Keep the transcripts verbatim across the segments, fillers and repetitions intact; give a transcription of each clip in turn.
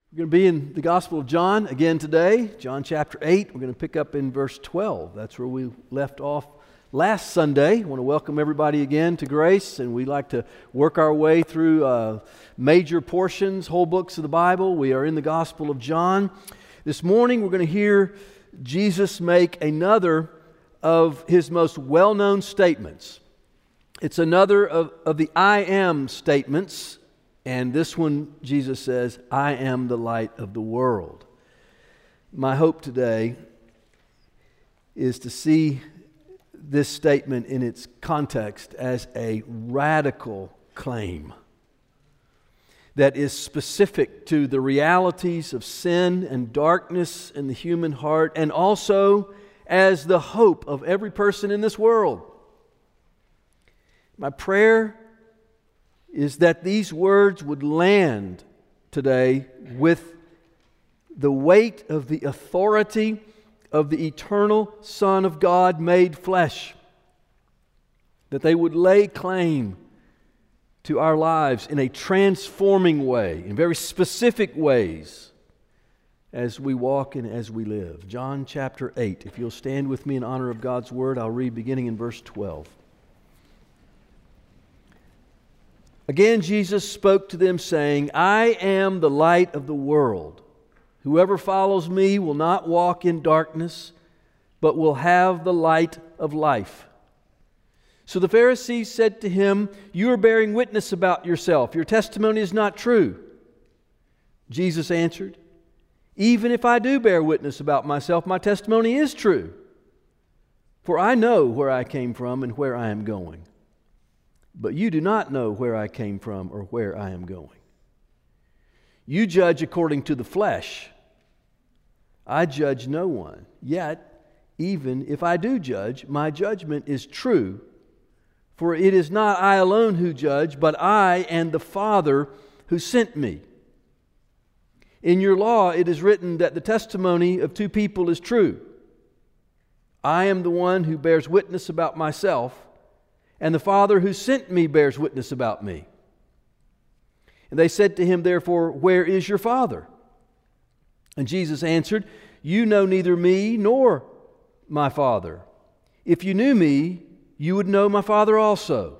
We're going to be in the Gospel of John again today, John chapter eight. We're going to pick up in verse twelve. That's where we left off last Sunday. I want to welcome everybody again to Grace, and we like to work our way through uh, major portions, whole books of the Bible. We are in the Gospel of John. This morning we're going to hear Jesus make another of His most well-known statements. It's another of, of the I am statements. And this one, Jesus says, I am the light of the world. My hope today is to see this statement in its context as a radical claim that is specific to the realities of sin and darkness in the human heart, and also as the hope of every person in this world. My prayer is that these words would land today with the weight of the authority of the eternal Son of God made flesh. That they would lay claim to our lives in a transforming way, in very specific ways, as we walk and as we live. John chapter eight. If you'll stand with me in honor of God's Word, I'll read beginning in verse twelve. Again, Jesus spoke to them, saying, I am the light of the world. Whoever follows me will not walk in darkness, but will have the light of life. So the Pharisees said to him, You are bearing witness about yourself. Your testimony is not true. Jesus answered, Even if I do bear witness about myself, my testimony is true. For I know where I came from and where I am going. But you do not know where I came from or where I am going. You judge according to the flesh. I judge no one. Yet, even if I do judge, my judgment is true. For it is not I alone who judge, but I and the Father who sent me. In your law it is written that the testimony of two people is true. I am the one who bears witness about myself, and the Father who sent me bears witness about me. And they said to him, therefore, where is your Father? And Jesus answered, You know neither me nor my Father. If you knew me, you would know my Father also.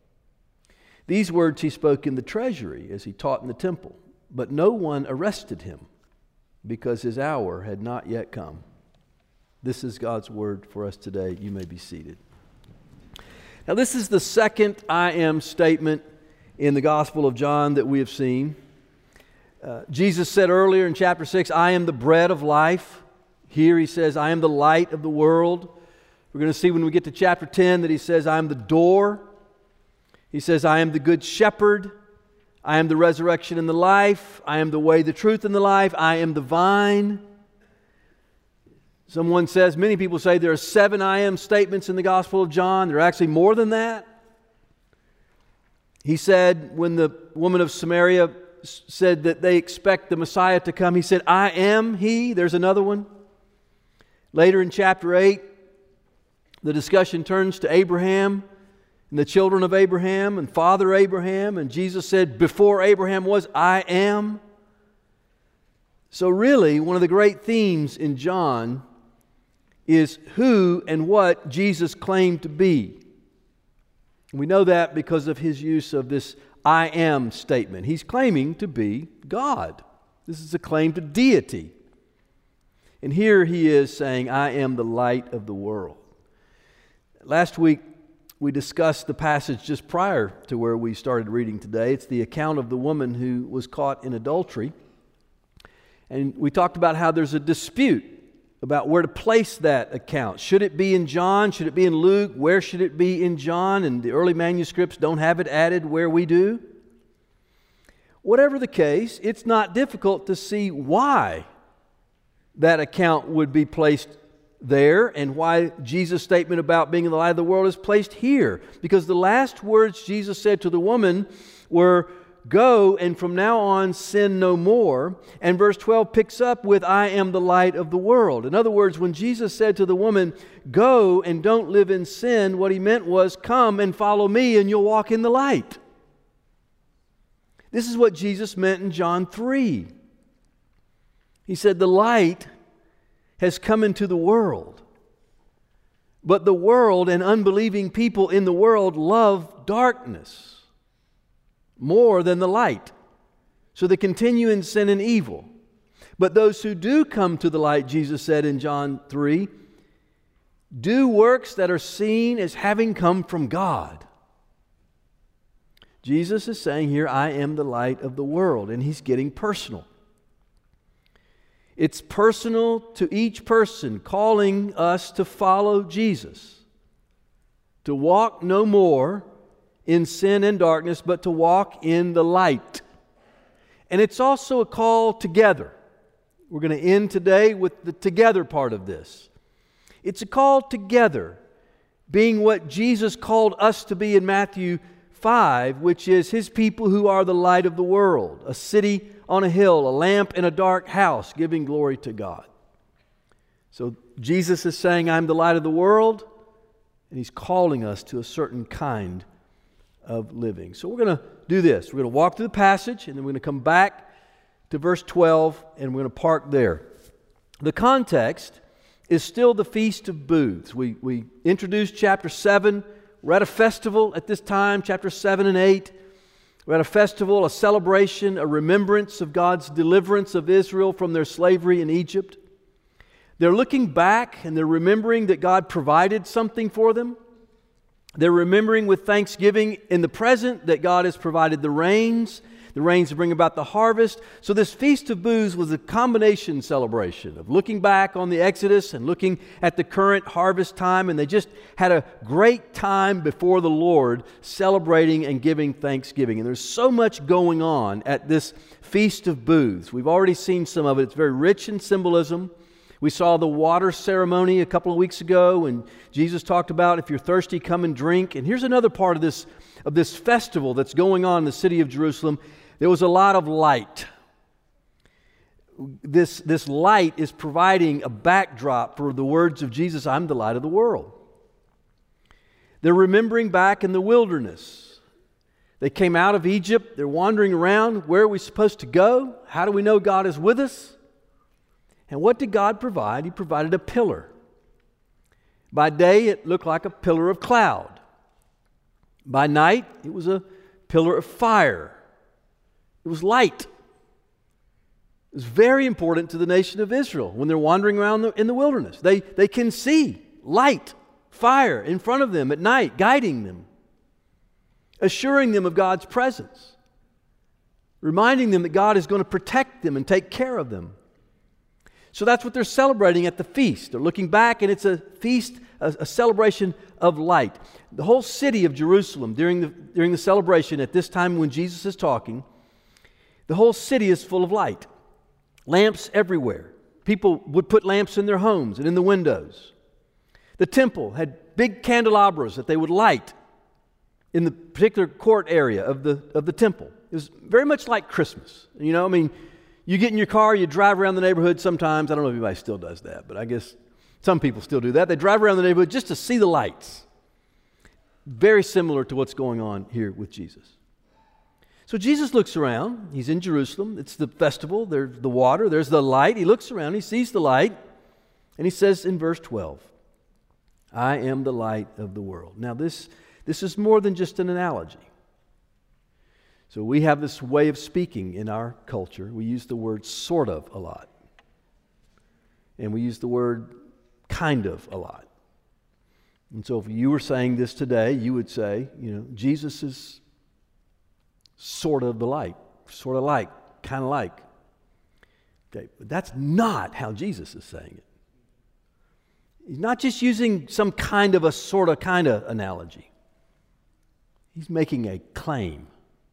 These words he spoke in the treasury as he taught in the temple, but no one arrested him because his hour had not yet come. This is God's word for us today. You may be seated. Now, this is the second I am statement in the Gospel of John that we have seen. Uh, Jesus said earlier in chapter six, I am the bread of life. Here he says, I am the light of the world. We're going to see when we get to chapter ten that he says, I am the door. He says, I am the good shepherd. I am the resurrection and the life. I am the way, the truth, and the life. I am the vine. Someone says, many people say there are seven I am statements in the Gospel of John. There are actually more than that. He said, when the woman of Samaria said that they expect the Messiah to come, he said, I am He. There's another one. Later in chapter eight, the discussion turns to Abraham and the children of Abraham and Father Abraham. And Jesus said, before Abraham was, I am. So really, one of the great themes in John is who and what Jesus claimed to be. We know that because of his use of this I am statement. He's claiming to be God. This is a claim to deity. And here he is saying, I am the light of the world. Last week we discussed the passage just prior to where we started reading today. It's the account of the woman who was caught in adultery. And we talked about how there's a dispute about where to place that account. Should it be in John? Should it be in Luke? Where should it be in John? And the early manuscripts don't have it added where we do. Whatever the case, it's not difficult to see why that account would be placed there and why Jesus' statement about being the light of the world is placed here. Because the last words Jesus said to the woman were, Go, and from now on sin no more. And verse twelve picks up with, I am the light of the world. In other words, when Jesus said to the woman, Go and don't live in sin, what he meant was, come and follow me and you'll walk in the light. This is what Jesus meant in John three. He said, the light has come into the world, but the world and unbelieving people in the world love darkness more than the light. So they continue in sin and evil. But those who do come to the light, Jesus said in John three, do works that are seen as having come from God. Jesus is saying here, I am the light of the world, and He's getting personal. It's personal to each person, calling us to follow Jesus, to walk no more in sin and darkness, but to walk in the light. And it's also a call together. We're going to end today with the together part of this. It's a call together, being what Jesus called us to be in Matthew five, which is His people who are the light of the world, a city on a hill, a lamp in a dark house, giving glory to God. So Jesus is saying, I'm the light of the world, and He's calling us to a certain kind of living. So we're going to do this. We're going to walk through the passage, and then we're going to come back to verse twelve, and we're going to park there. The context is still the Feast of Booths. We, we introduced chapter seven. We're at a festival at this time, chapter seven and eight. We're at a festival, a celebration, a remembrance of God's deliverance of Israel from their slavery in Egypt. They're looking back and they're remembering that God provided something for them. They're remembering with thanksgiving in the present that God has provided the rains, the rains to bring about the harvest. So this Feast of Booths was a combination celebration of looking back on the Exodus and looking at the current harvest time, and they just had a great time before the Lord celebrating and giving thanksgiving. And there's so much going on at this Feast of Booths. We've already seen some of it. It's very rich in symbolism. We saw the water ceremony a couple of weeks ago, and Jesus talked about if you're thirsty, come and drink. And here's another part of this, of this festival that's going on in the city of Jerusalem. There was a lot of light. This, this light is providing a backdrop for the words of Jesus, I'm the light of the world. They're remembering back in the wilderness. They came out of Egypt. They're wandering around. Where are we supposed to go? How do we know God is with us? And what did God provide? He provided a pillar. By day, it looked like a pillar of cloud. By night, it was a pillar of fire. It was light. It was very important to the nation of Israel when they're wandering around the, in the wilderness. They, they can see light, fire in front of them at night, guiding them, assuring them of God's presence, reminding them that God is going to protect them and take care of them. So that's what they're celebrating at the feast. They're looking back, and it's a feast, a, a celebration of light. The whole city of Jerusalem during the, during the celebration at this time when Jesus is talking, the whole city is full of light. Lamps everywhere. People would put lamps in their homes and in the windows. The temple had big candelabras that they would light in the particular court area of the, of the temple. It was very much like Christmas. You know, I mean, you get in your car, you drive around the neighborhood sometimes. I don't know if anybody still does that, but I guess some people still do that. They drive around the neighborhood just to see the lights. Very similar to what's going on here with Jesus. So Jesus looks around. He's in Jerusalem. It's the festival. There's the water. There's the light. He looks around. He sees the light. And he says in verse twelve, I am the light of the world. Now this, this is more than just an analogy. So we have this way of speaking in our culture. We use the word sort of a lot. And we use the word kind of a lot. And so if you were saying this today, you would say, you know, Jesus is sort of the light, sort of like, kind of like. Okay, but that's not how Jesus is saying it. He's not just using some kind of a sort of kind of analogy. He's making a claim.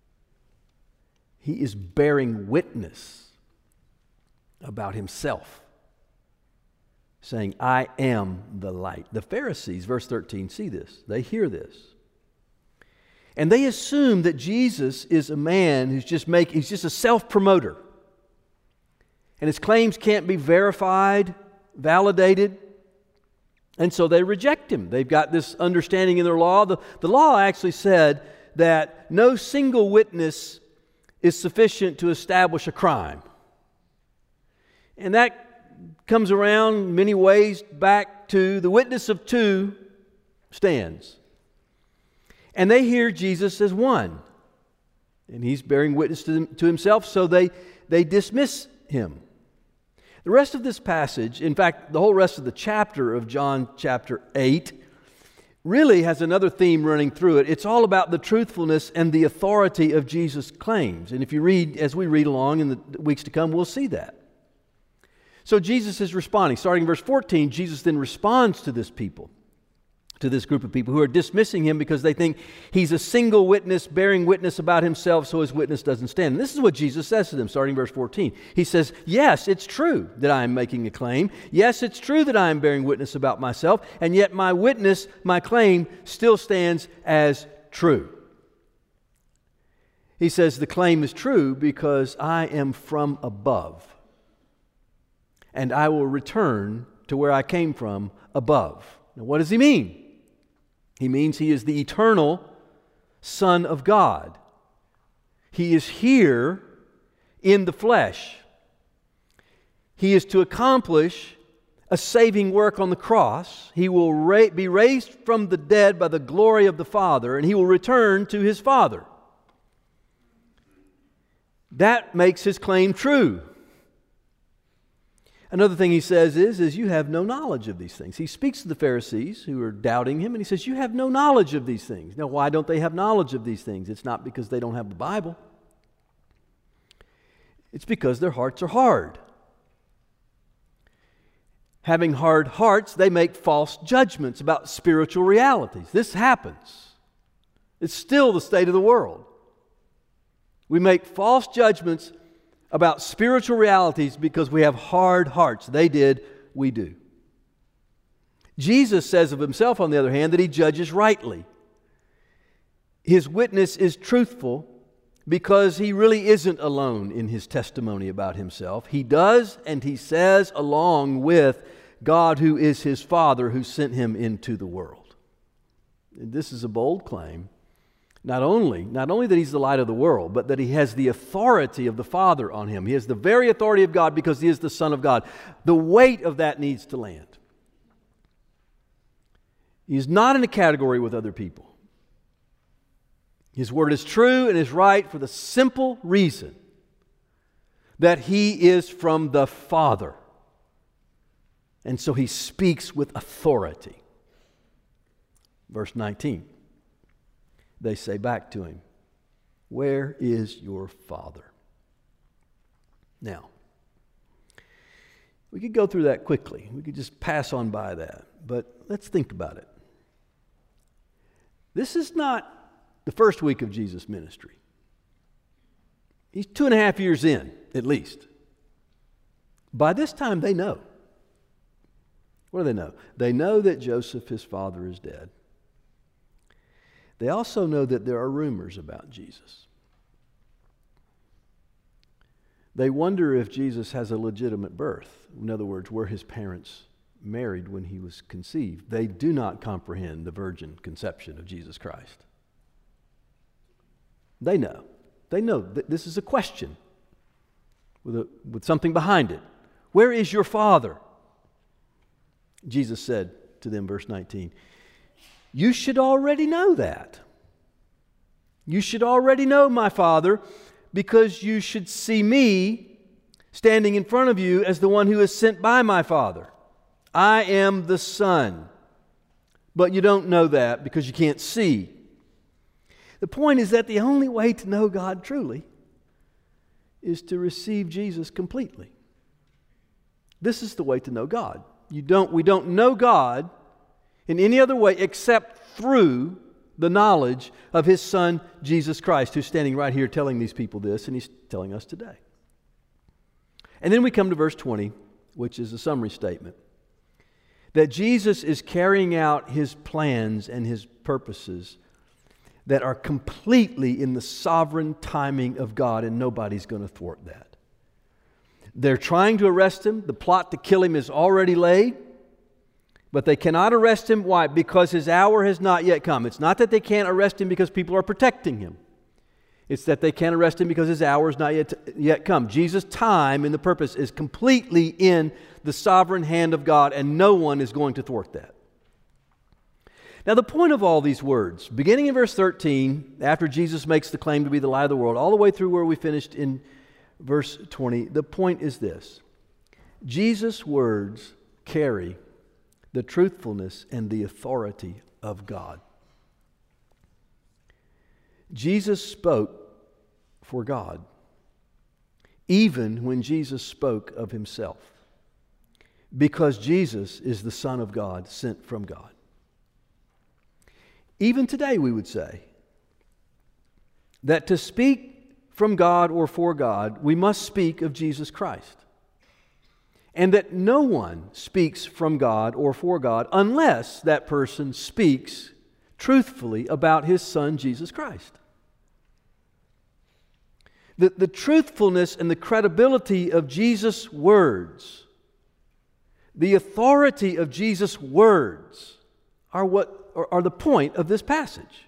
He is bearing witness about himself, saying, I am the light. The Pharisees, verse thirteen, see this. They hear this. And they assume that Jesus is a man who's just make, he's just a self-promoter. And his claims can't be verified, validated. And so they reject him. They've got this understanding in their law. The, the law actually said that no single witness is sufficient to establish a crime. And that comes around in many ways back to the witness of two stands. And they hear Jesus as one. And he's bearing witness to, them, to himself, so they, they dismiss him. The rest of this passage, in fact, the whole rest of the chapter of John chapter eight, really has another theme running through it. It's all about the truthfulness and the authority of Jesus' claims. And if you read, as we read along in the weeks to come, we'll see that. So Jesus is responding. Starting in verse fourteen, Jesus then responds to this people, to this group of people who are dismissing him because they think he's a single witness bearing witness about himself, so his witness doesn't stand. And this is what Jesus says to them, starting in verse fourteen. He says, yes, it's true that I am making a claim. Yes, it's true that I am bearing witness about myself, and yet my witness, my claim, still stands as true. He says the claim is true because I am from above, and I will return to where I came from above. Now, what does he mean? He means he is the eternal Son of God. He is here in the flesh. He is to accomplish a saving work on the cross. He will ra- be raised from the dead by the glory of the Father, and he will return to his Father. That makes his claim true. Another thing he says is, is you have no knowledge of these things. He speaks to the Pharisees who are doubting him, and he says, you have no knowledge of these things. Now, why don't they have knowledge of these things? It's not because they don't have the Bible. It's because their hearts are hard. Having hard hearts, they make false judgments about spiritual realities. This happens. It's still the state of the world. We make false judgments about spiritual realities because we have hard hearts. They did, we do. Jesus says of himself, on the other hand, that he judges rightly. His witness is truthful because he really isn't alone in his testimony about himself. He does and he says along with God, who is his Father, who sent him into the world. And this is a bold claim. Not only, not only that he's the light of the world, but that he has the authority of the Father on him. He has the very authority of God because he is the Son of God. The weight of that needs to land. He is not in a category with other people. His word is true and is right for the simple reason that he is from the Father. And so he speaks with authority. Verse nineteen. They say back to him, where is your Father? Now, we could go through that quickly. We could just pass on by that. But let's think about it. This is not the first week of Jesus' ministry. He's two and a half years in, at least. By this time, they know. What do they know? They know that Joseph, his father, is dead. They also know that there are rumors about Jesus. They wonder if Jesus has a legitimate birth. In other words, were his parents married when he was conceived? They do not comprehend the virgin conception of Jesus Christ. They know. They know that this is a question with, a, with something behind it. Where is your Father? Jesus said to them, verse nineteen, you should already know that. You should already know my Father because you should see me standing in front of you as the one who is sent by my Father. I am the Son. But you don't know that because you can't see. The point is that the only way to know God truly is to receive Jesus completely. This is the way to know God. You don't, we don't know God in any other way except through the knowledge of his Son, Jesus Christ, who's standing right here telling these people this, and he's telling us today. And then we come to verse twenty, which is a summary statement. That Jesus is carrying out his plans and his purposes that are completely in the sovereign timing of God, and nobody's going to thwart that. They're trying to arrest him. The plot to kill him is already laid. But they cannot arrest him. Why? Because his hour has not yet come. It's not that they can't arrest him because people are protecting him. It's that they can't arrest him because his hour is not yet, yet come. Jesus' time and the purpose is completely in the sovereign hand of God, and no one is going to thwart that. Now, the point of all these words, beginning in verse thirteen, after Jesus makes the claim to be the light of the world, all the way through where we finished in verse twenty, the point is this: Jesus' words carry the truthfulness and the authority of God. Jesus spoke for God, even when Jesus spoke of himself, because Jesus is the Son of God, sent from God. Even today, we would say that to speak from God or for God, we must speak of Jesus Christ. And that no one speaks from God or for God unless that person speaks truthfully about his Son, Jesus Christ. The, the truthfulness and the credibility of Jesus' words, the authority of Jesus' words, are what are, are the point of this passage.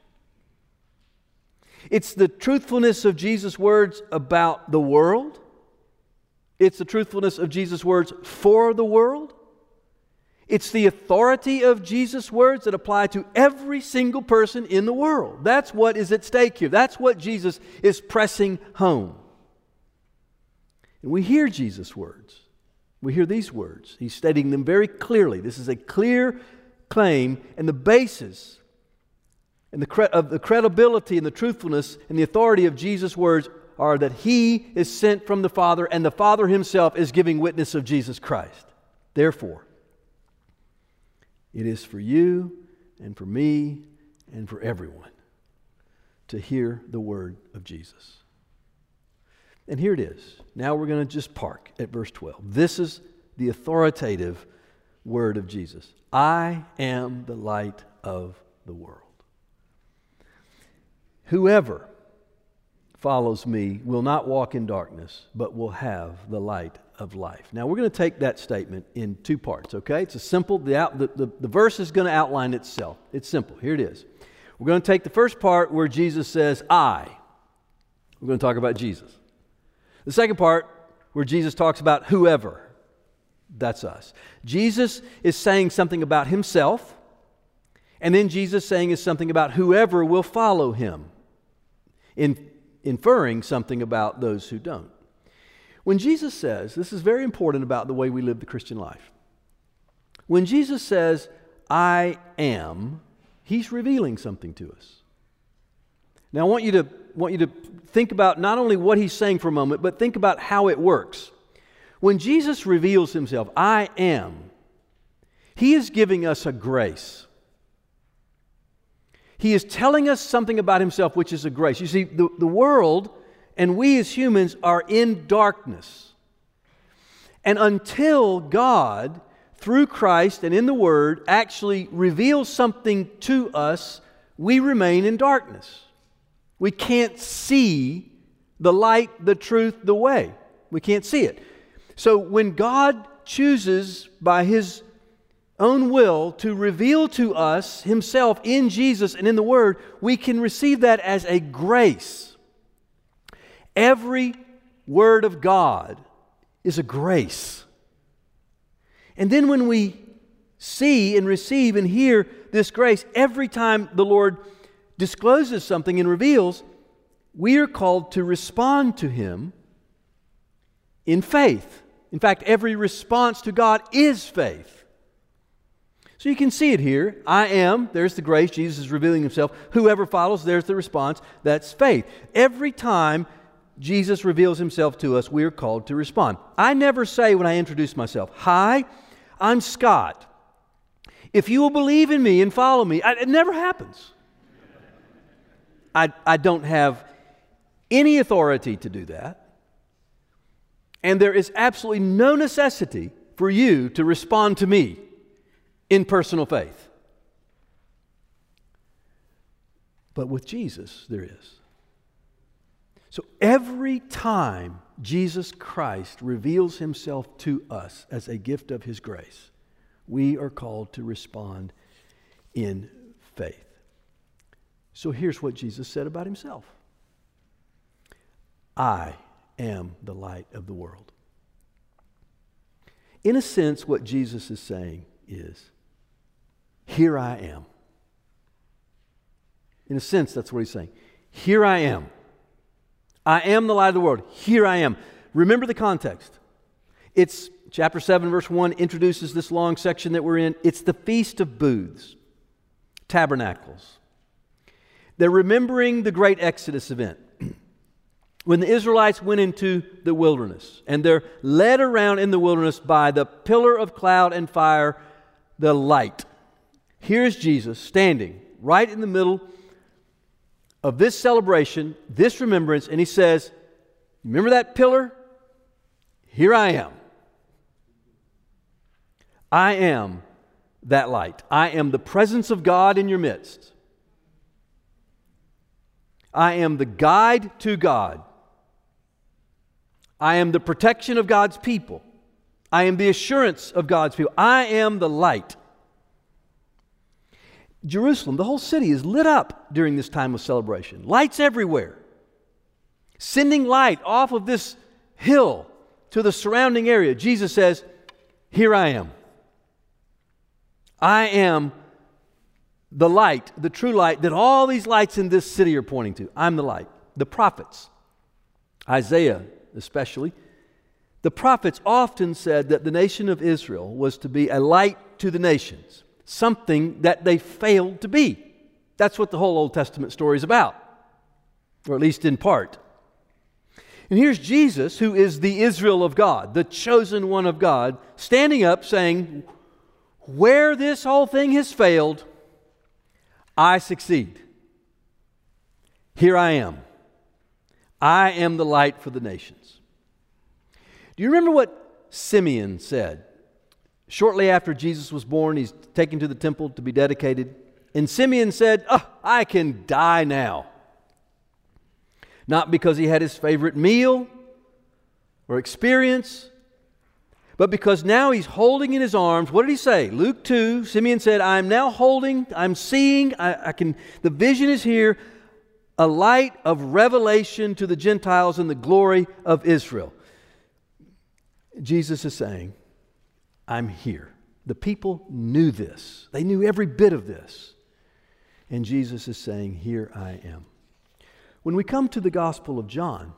It's the truthfulness of Jesus' words about the world. It's the truthfulness of Jesus' words for the world. It's the authority of Jesus' words that apply to every single person in the world. That's what is at stake here. That's what Jesus is pressing home. And we hear Jesus' words. We hear these words. He's stating them very clearly. This is a clear claim, and the basis and the cre- of the credibility and the truthfulness and the authority of Jesus' words are that He is sent from the Father, and the Father Himself is giving witness of Jesus Christ. Therefore, it is for you and for me and for everyone to hear the word of Jesus. And here it is. Now we're going to just park at verse twelve. This is the authoritative word of Jesus. I am the light of the world. Whoever follows me will not walk in darkness, but will have the light of life. Now we're going to take that statement in two parts, okay? It's a simple, the, out, the, the, the verse is going to outline itself. It's simple. Here it is. We're going to take the first part where Jesus says, I. We're going to talk about Jesus. The second part where Jesus talks about whoever. That's us. Jesus is saying something about Himself, and then Jesus saying is something about whoever will follow Him, in, inferring something about those who don't. When Jesus says, this is very important about the way we live the Christian life. When Jesus says, I am, He's revealing something to us. Now I want you to, want you to think about not only what He's saying for a moment, but think about how it works. When Jesus reveals Himself, I am, He is giving us a grace. He is telling us something about Himself, which is a grace. You see, the, the world and we as humans are in darkness. And until God, through Christ and in the Word, actually reveals something to us, we remain in darkness. We can't see the light, the truth, the way. We can't see it. So when God chooses by His own will to reveal to us Himself in Jesus and in the Word, we can receive that as a grace. Every word of God is a grace. And then when we see and receive and hear this grace, every time the Lord discloses something and reveals, we are called to respond to Him in faith. In fact, every response to God is faith. So you can see it here. I am, there's the grace, Jesus is revealing Himself. Whoever follows, there's the response, that's faith. Every time Jesus reveals Himself to us, we are called to respond. I never say when I introduce myself, hi, I'm Scott. If you will believe in me and follow me, I, it never happens. I, I don't have any authority to do that. And there is absolutely no necessity for you to respond to me in personal faith. But with Jesus, there is. So every time Jesus Christ reveals Himself to us as a gift of His grace, we are called to respond in faith. So here's what Jesus said about Himself. I am the light of the world. In a sense, what Jesus is saying is, here I am. In a sense, that's what he's saying. Here I am. I am the light of the world. Here I am. Remember the context. It's chapter seven, verse one introduces this long section that we're in. It's the Feast of Booths, Tabernacles. They're remembering the great Exodus event when the Israelites went into the wilderness, and they're led around in the wilderness by the pillar of cloud and fire, the light. Here's Jesus standing right in the middle of this celebration, this remembrance, and he says, remember that pillar? Here I am. I am that light. I am the presence of God in your midst. I am the guide to God. I am the protection of God's people. I am the assurance of God's people. I am the light. Jerusalem, the whole city, is lit up during this time of celebration. Lights everywhere. Sending light off of this hill to the surrounding area. Jesus says, here I am. I am the light, the true light that all these lights in this city are pointing to. I'm the light. The prophets, Isaiah especially, the prophets often said that the nation of Israel was to be a light to the nations, something that they failed to be. That's what the whole Old Testament story is about, or at least in part. And here's Jesus, who is the Israel of God, the chosen one of God, standing up saying, where this whole thing has failed, I succeed. Here I am. I am the light for the nations. Do you remember what Simeon said? Shortly after Jesus was born, he's taken to the temple to be dedicated. And Simeon said, oh, I can die now. Not because he had his favorite meal or experience, but because now he's holding in his arms, what did he say? Luke two, Simeon said, I'm now holding, I'm seeing, I, I can, the vision is here, a light of revelation to the Gentiles and the glory of Israel. Jesus is saying, I'm here. The people knew this. They knew every bit of this. And Jesus is saying, here I am. When we come to the Gospel of John,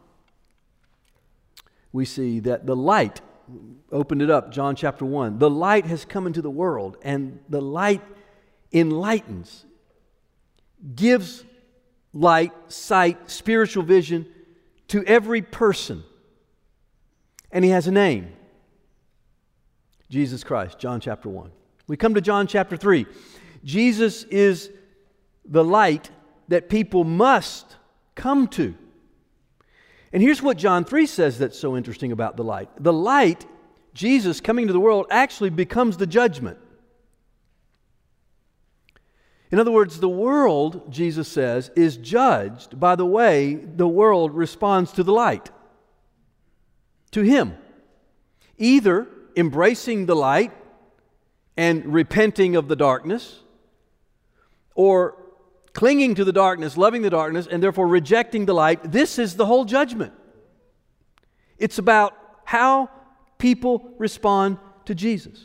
we see that the light, opened it up, John chapter one, the light has come into the world, and the light enlightens, gives light, sight, spiritual vision to every person. And he has a name. Jesus Christ, John chapter one. We come to John chapter three. Jesus is the light that people must come to. And here's what John three says that's so interesting about the light. The light, Jesus coming to the world, actually becomes the judgment. In other words, the world, Jesus says, is judged by the way the world responds to the light, to Him. Either embracing the light and repenting of the darkness, or clinging to the darkness, loving the darkness, and therefore rejecting the light. This is the whole judgment. It's about how people respond to Jesus.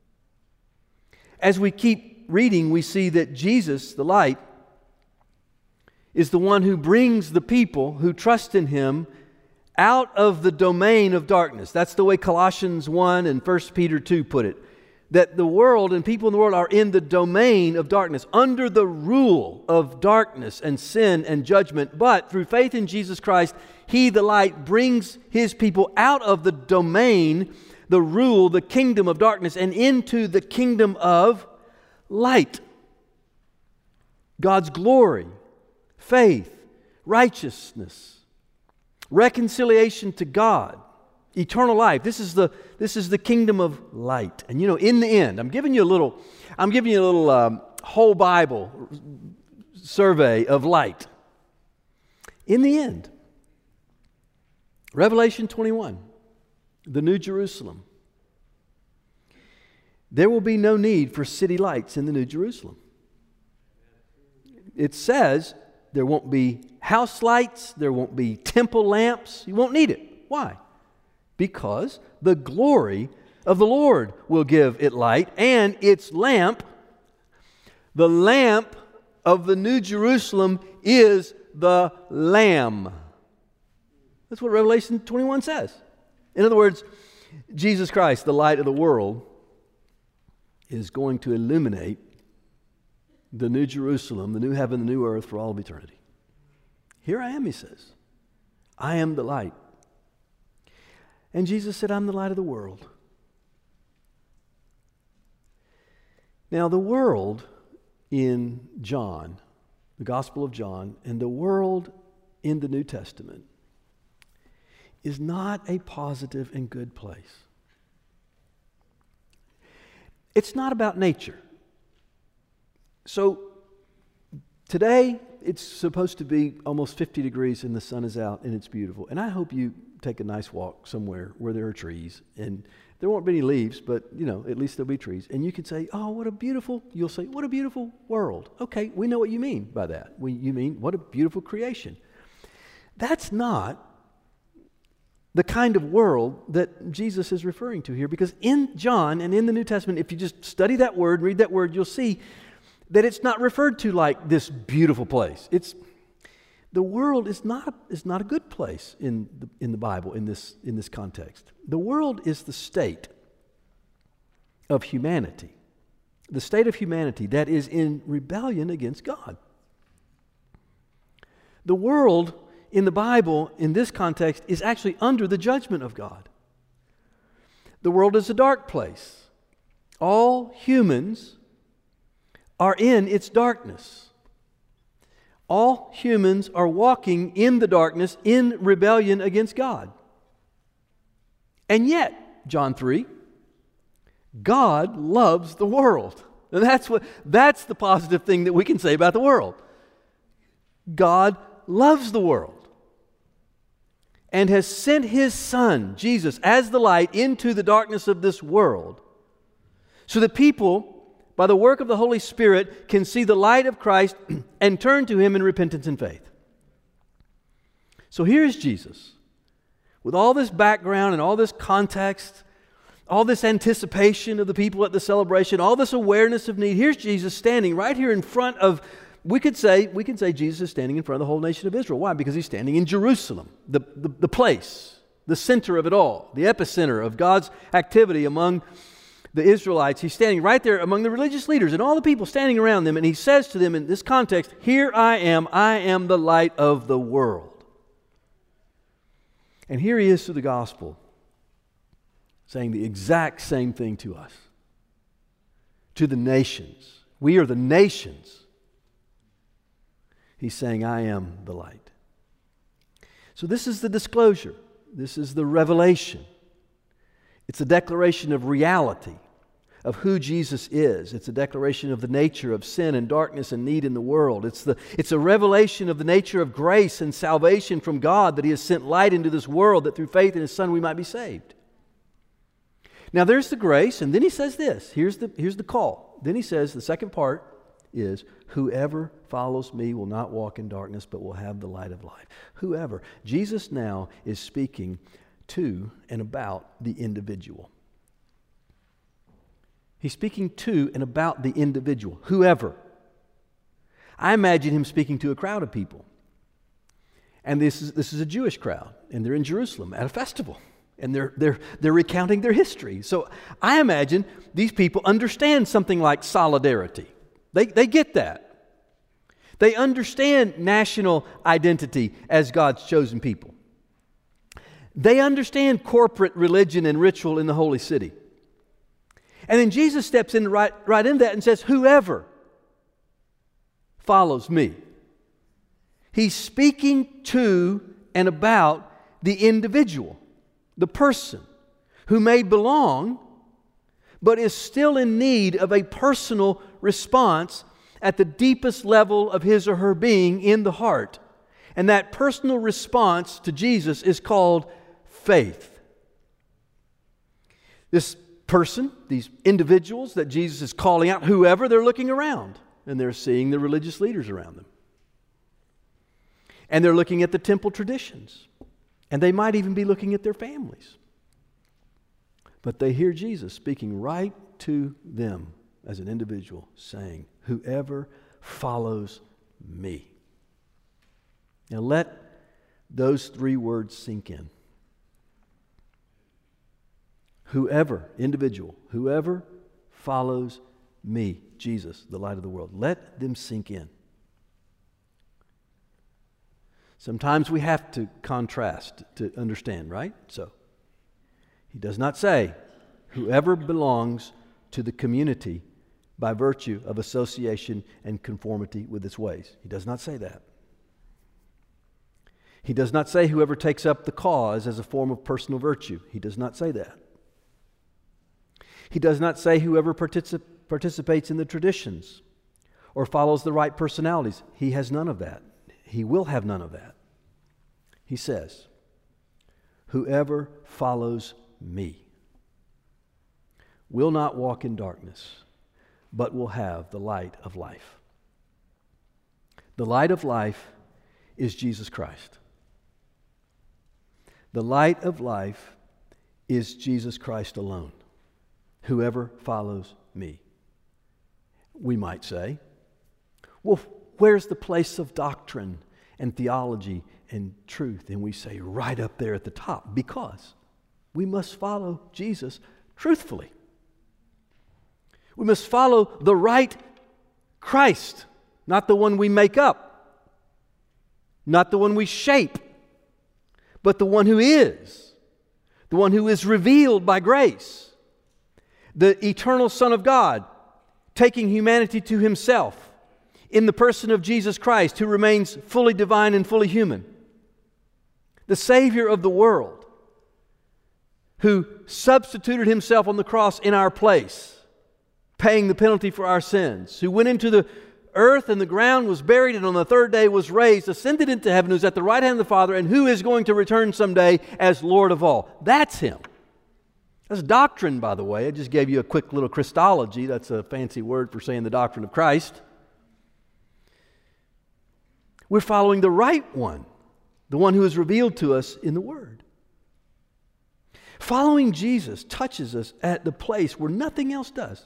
As we keep reading, we see that Jesus, the light, is the one who brings the people who trust in Him out of the domain of darkness. That's the way Colossians one and First Peter two put it. That the world and people in the world are in the domain of darkness, under the rule of darkness and sin and judgment. But through faith in Jesus Christ, He, the light, brings His people out of the domain, the rule, the kingdom of darkness, and into the kingdom of light. God's glory, faith, righteousness, reconciliation to God, eternal life. This is the this is the kingdom of light. And you know, in the end, I'm giving you a little, I'm giving you a little um, whole Bible survey of light. In the end, Revelation twenty-one, the New Jerusalem. There will be no need for city lights in the New Jerusalem. It says there won't be house lights, there won't be temple lamps. You won't need it. Why? Because the glory of the Lord will give it light, and its lamp, the lamp of the New Jerusalem, is the Lamb. That's what Revelation twenty-one says. In other words, Jesus Christ, the light of the world, is going to illuminate the New Jerusalem, the new heaven, the new earth for all of eternity. Here I am, he says. I am the light. And Jesus said, I'm the light of the world. Now, the world in John, the Gospel of John, and the world in the New Testament is not a positive and good place. It's not about nature. So, today, it's supposed to be almost fifty degrees and the sun is out and it's beautiful. And I hope you take a nice walk somewhere where there are trees. And there won't be any leaves, but, you know, at least there'll be trees. And you can say, oh, what a beautiful, you'll say, what a beautiful world. Okay, we know what you mean by that. We, you mean, what a beautiful creation. That's not the kind of world that Jesus is referring to here, because in John and in the New Testament, if you just study that word, read that word, you'll see that it's not referred to like this beautiful place. It's the world is not is not a good place in the, in the Bible in this in this context. The world is the state of humanity, the state of humanity that is in rebellion against God. The world in the Bible, in this context, is actually under the judgment of God. The world is a dark place. All humans are in its darkness. All humans are walking in the darkness in rebellion against God. And yet, John three, God loves the world. And that's what that's the positive thing that we can say about the world. God loves the world and has sent His Son, Jesus, as the light into the darkness of this world so that people, by the work of the Holy Spirit, can see the light of Christ and turn to Him in repentance and faith. So here's Jesus, with all this background and all this context, all this anticipation of the people at the celebration, all this awareness of need. Here's Jesus standing right here in front of, we could say, we can say Jesus is standing in front of the whole nation of Israel. Why? Because He's standing in Jerusalem, the, the, the place, the center of it all, the epicenter of God's activity among the Israelites. He's standing right there among the religious leaders and all the people standing around them, and He says to them in this context, here I am, I am the light of the world. And here He is through the gospel, saying the exact same thing to us, to the nations. We are the nations. He's saying, I am the light. So this is the disclosure. This is the revelation. It's a declaration of reality, of who Jesus is. It's a declaration of the nature of sin and darkness and need in the world. It's, the, it's a revelation of the nature of grace and salvation from God, that He has sent light into this world, that through faith in His Son we might be saved. Now there's the grace, and then He says this. Here's the, here's the call. Then He says, the second part is, whoever follows me will not walk in darkness, but will have the light of life. Whoever. Jesus now is speaking to and about the individual. He's speaking to and about the individual. Whoever. I imagine Him speaking to a crowd of people. And this is, this is a Jewish crowd, and they're in Jerusalem at a festival. And they're, they're, they're recounting their history. So I imagine these people understand something like solidarity. They, they get that. They understand national identity as God's chosen people. They understand corporate religion and ritual in the holy city. And then Jesus steps in right, right into that and says, whoever follows me. He's speaking to and about the individual, the person who may belong, but is still in need of a personal response at the deepest level of his or her being in the heart. And that personal response to Jesus is called faith. This person, these individuals that Jesus is calling out, whoever, they're looking around and they're seeing the religious leaders around them. And they're looking at the temple traditions. And they might even be looking at their families. But they hear Jesus speaking right to them as an individual, saying, whoever follows me. Now let those three words sink in. Whoever, individual, whoever follows me, Jesus, the light of the world. Let them sink in. Sometimes we have to contrast to understand, right? So, he does not say, whoever belongs to the community by virtue of association and conformity with its ways. He does not say that. He does not say whoever takes up the cause as a form of personal virtue. He does not say that. He does not say whoever particip- participates in the traditions or follows the right personalities. He has none of that. He will have none of that. He says, whoever follows me will not walk in darkness, but will have the light of life. The light of life is Jesus Christ. The light of life is Jesus Christ alone. Whoever follows me. We might say, well, where's the place of doctrine and theology and truth? And we say, right up there at the top, because we must follow Jesus truthfully. We must follow the right Christ, not the one we make up, not the one we shape, but the one who is, the one who is revealed by grace. The eternal Son of God, taking humanity to Himself in the person of Jesus Christ, who remains fully divine and fully human. The Savior of the world, who substituted Himself on the cross in our place, paying the penalty for our sins, who went into the earth and the ground, was buried, and on the third day was raised, ascended into heaven, who's at the right hand of the Father, and who is going to return someday as Lord of all. That's Him. That's doctrine, by the way. I just gave you a quick little Christology. That's a fancy word for saying the doctrine of Christ. We're following the right one, the one who is revealed to us in the Word. Following Jesus touches us at the place where nothing else does.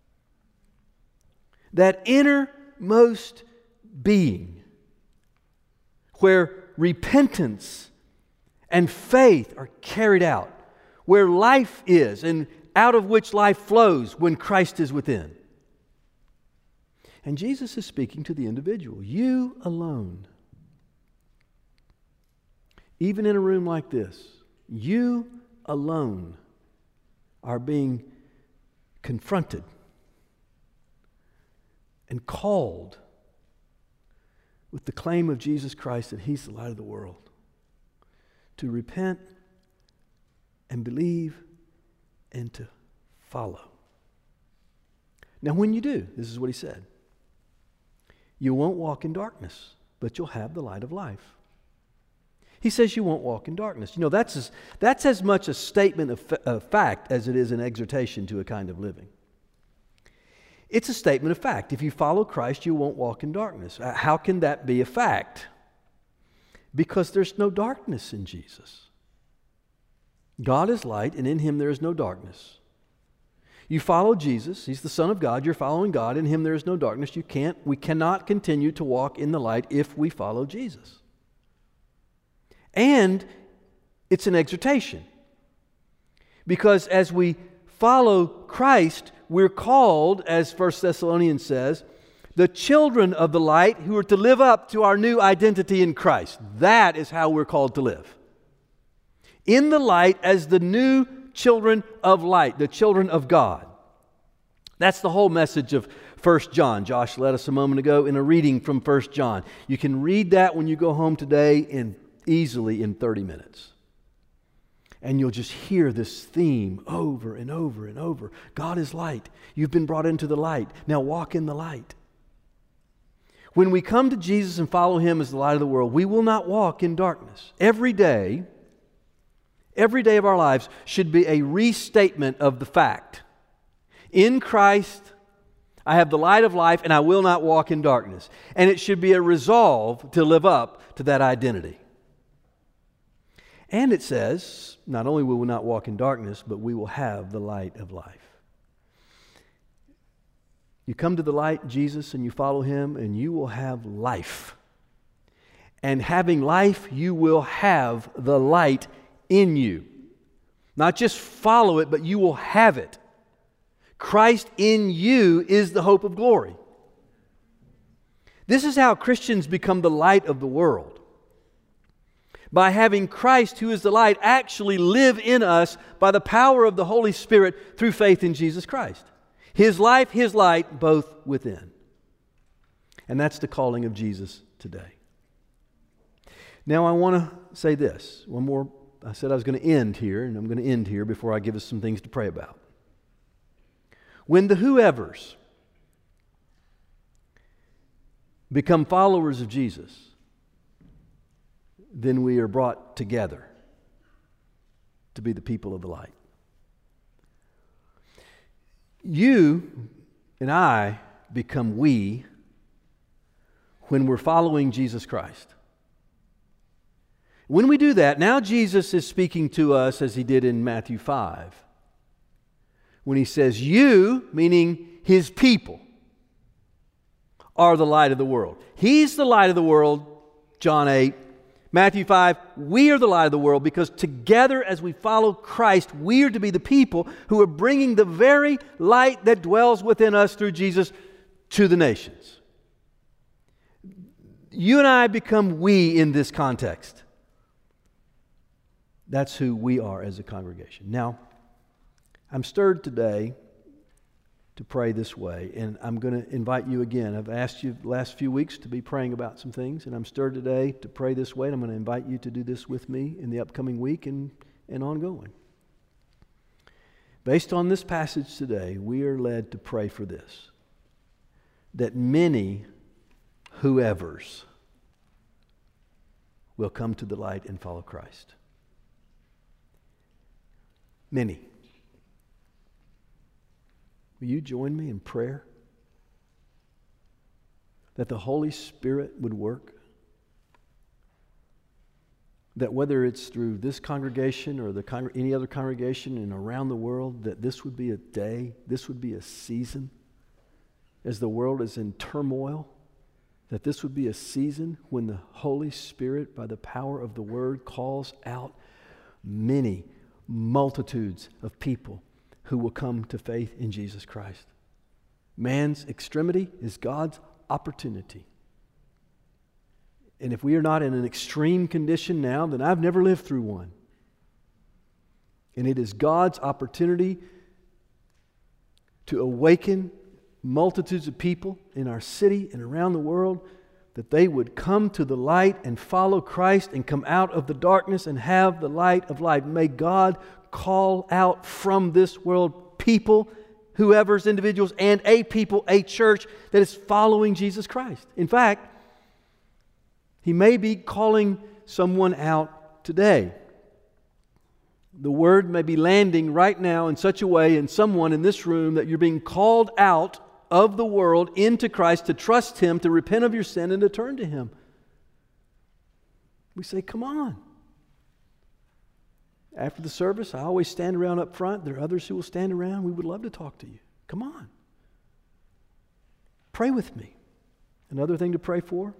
That innermost being where repentance and faith are carried out, where life is and out of which life flows when Christ is within. And Jesus is speaking to the individual. You alone. Even in a room like this, you alone are being confronted and called with the claim of Jesus Christ that He's the light of the world. To repent and believe and to follow. Now when you do, this is what He said. You won't walk in darkness, but you'll have the light of life. He says you won't walk in darkness. You know, that's as, that's as much a statement of, of fact as it is an exhortation to a kind of living. It's a statement of fact. If you follow Christ, you won't walk in darkness. How can that be a fact? Because there's no darkness in Jesus. God is light, and in Him there is no darkness. You follow Jesus. He's the Son of God. You're following God. In Him there is no darkness. You can't, we cannot continue to walk in the light if we follow Jesus. And it's an exhortation. Because as we follow Christ, we're called, as First Thessalonians says, the children of the light who are to live up to our new identity in Christ. That is how we're called to live. In the light as the new children of light, the children of God. That's the whole message of First John. Josh led us a moment ago in a reading from First John. You can read that when you go home today in easily in thirty minutes. And you'll just hear this theme over and over and over. God is light. You've been brought into the light. Now walk in the light. When we come to Jesus and follow Him as the light of the world, we will not walk in darkness. Every day, every day of our lives should be a restatement of the fact. In Christ, I have the light of life, and I will not walk in darkness. And it should be a resolve to live up to that identity. And it says, not only will we not walk in darkness, but we will have the light of life. You come to the light, Jesus, and you follow Him, and you will have life. And having life, you will have the light in you. Not just follow it, but you will have it. Christ in you is the hope of glory. This is how Christians become the light of the world. By having Christ, who is the light, actually live in us by the power of the Holy Spirit through faith in Jesus Christ. His life, His light, both within. And that's the calling of Jesus today. Now I want to say this. One more. I said I was going to end here, and I'm going to end here before I give us some things to pray about. When the whoever's become followers of Jesus, then we are brought together to be the people of the light. You and I become we when we're following Jesus Christ. When we do that, now Jesus is speaking to us as He did in Matthew five. When He says, you, meaning His people, are the light of the world. He's the light of the world, John eight. Matthew five, we are the light of the world because together as we follow Christ, we are to be the people who are bringing the very light that dwells within us through Jesus to the nations. You and I become we in this context. That's who we are as a congregation. Now, I'm stirred today to pray this way, and I'm going to invite you again. I've asked you the last few weeks to be praying about some things, and I'm stirred today to pray this way, and I'm going to invite you to do this with me in the upcoming week and, and ongoing. Based on this passage today, we are led to pray for this, that many whoever's will come to the light and follow Christ. Many. Will you join me in prayer that the Holy Spirit would work? That whether it's through this congregation or the con- any other congregation and around the world, that this would be a day, this would be a season, as the world is in turmoil, that this would be a season when the Holy Spirit, by the power of the Word, calls out many multitudes of people who will come to faith in Jesus Christ. Man's extremity is God's opportunity. And if we are not in an extreme condition now, then I've never lived through one. And it is God's opportunity to awaken multitudes of people in our city and around the world, that they would come to the light and follow Christ and come out of the darkness and have the light of life. May God call out from this world people, whoever's individuals, and a people, a church that is following Jesus Christ. In fact, He may be calling someone out today. The word may be landing right now in such a way in someone in this room that you're being called out of the world into Christ, to trust Him, to repent of your sin, and to turn to Him. We say, come on. After the service, I always stand around up front. There are others who will stand around. We would love to talk to you. Come on. Pray with me. Another thing to pray for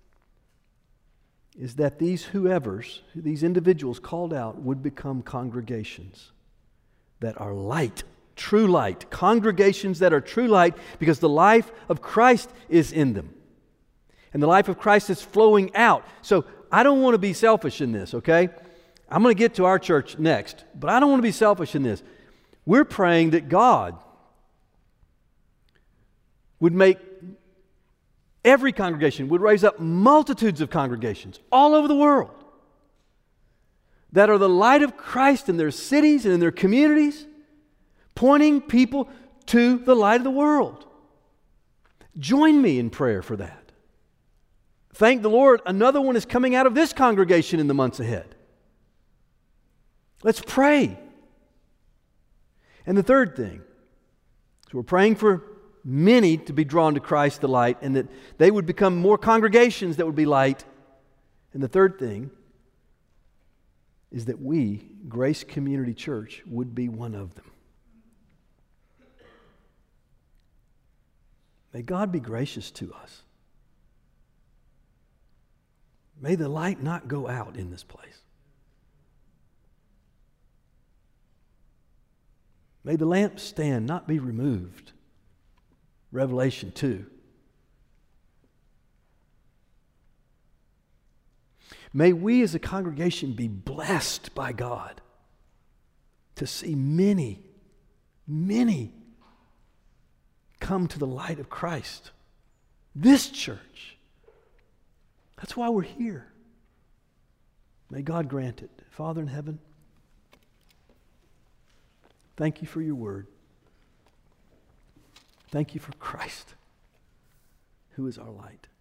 is that these whoever's, these individuals called out, would become congregations that are light, true light, congregations that are true light, because the life of Christ is in them. And the life of Christ is flowing out. So I don't want to be selfish in this, okay? I'm going to get to our church next, but I don't want to be selfish in this. We're praying that God would make every congregation, would raise up multitudes of congregations all over the world that are the light of Christ in their cities and in their communities, pointing people to the light of the world. Join me in prayer for that. Thank the Lord, another one is coming out of this congregation in the months ahead. Let's pray. And the third thing, so we're praying for many to be drawn to Christ the light, and that they would become more congregations that would be light. And the third thing is that we, Grace Community Church, would be one of them. May God be gracious to us. May the light not go out in this place. May the lampstand not be removed. Revelation two. May we as a congregation be blessed by God to see many, many come to the light of Christ. This church. That's why we're here. May God grant it. Father in heaven, thank you for your word. Thank you for Christ, who is our light.